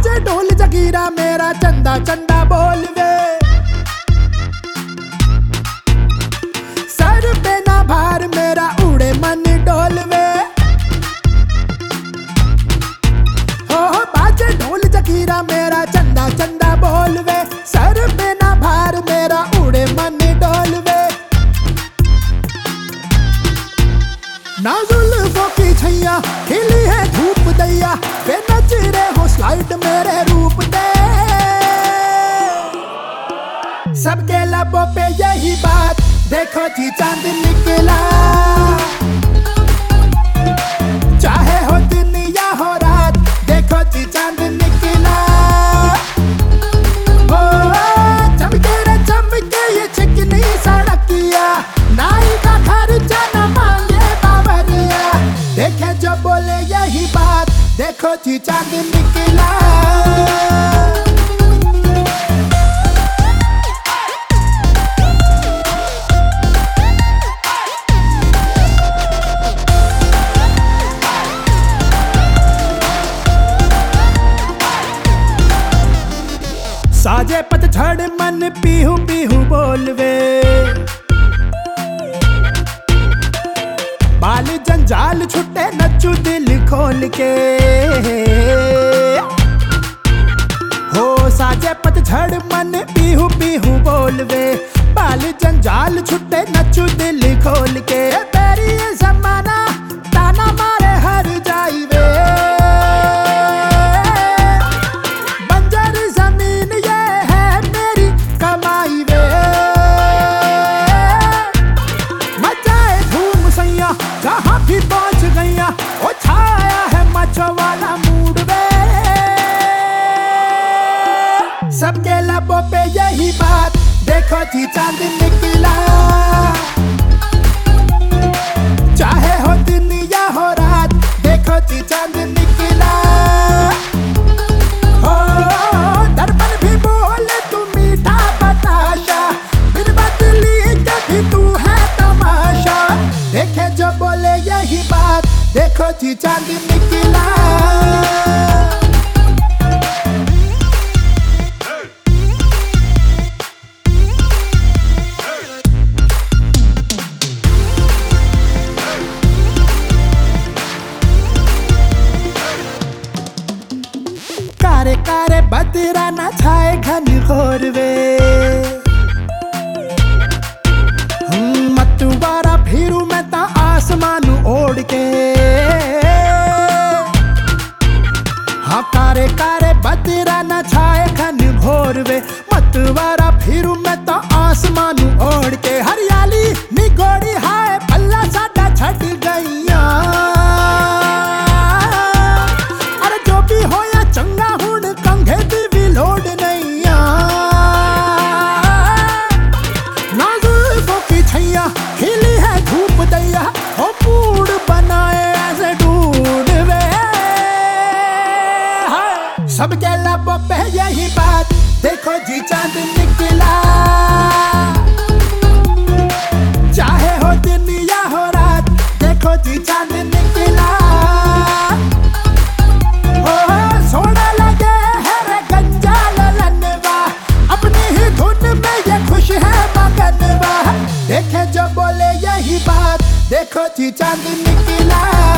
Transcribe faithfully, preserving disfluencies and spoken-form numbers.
बाजे ढोल जगीरा मेरा चंदा चंदा बोल वे, सर पे ना भार मेरा उड़े मन डोल वे। हो बाजे ढोल जगीरा मेरा चंदा चंदा बोल वे, सर पे ना भार मेरा उड़े मन डोल वे। ना जुल्फों की छैया खिली है धूप दैया, वे नच रहे हो स्लाइड मेरे रूप दे। सबके लबों पे यही बात, देखो जी चांद निकला। चाहे हो दिन या हो रात, देखो जी चांद निकला। ओ चमके रे चमके ये चिकनी सड़किया, नाई का खर्चा न मांगे बावरिया। देखे जो बोले यही बात, देखो जी चांद निकला। साजे पतझड़ मन पीहू पीहू बोलवे, बाल जंजाल छुट्टे नचू दिल खोल के। हो साजे पतझड़ मन पीहू पीहू बोलवे, बाल जंजाल छुट्टे नचू दिल खोल के। तेरी ये जमाना ताना मारे हर जाइवे, बंजर जमीन ये है मेरी कमाई वे। मचाए धूम सैया जहाँ भी पहुँच गैया, ओ छाया है मचो वाला मूड वे। सबके लबों पे यही बात, देखो जी चांद निकला। चाहे हो दिन या हो रात, देखो जी चांद निकला। हो दर्पण भी बोले तू मीठा बताशा, बिन बदली के भी तू है तमाशा। देखे जो बोले यही बात, देखो जी चांद निकला। कारे कारे बदरा ना छाए घन घोर वे, मतवारा फिरू मैं ता आसमानू ओढ़ के। हाँ कारे कारे बदरा ना छाए घन घोर वे, मतवारा फिरू मैं ता आसमानू ओढ़ के। हरियाली निगोड़ी हाय पल्ला साडा छट गईया, अरे जो भी हो या चंगा हुण कंघे दी भी लोड नहीं आ। नाजुकों की छैया खिली है धूप दैया, हो मूड बनाए ऐसे ढूंढ वे। सबके लबों पे यही बात, देखो जी चांद निकला। चाहे हो दिन या हो रात, देखो जी चांद निकला। ओ सोना लगे है रे गंजा ललनवा, अपनी ही धुन में ये खुश है मगनवा। देखे जो बोले यही बात, देखो जी चांद निकला।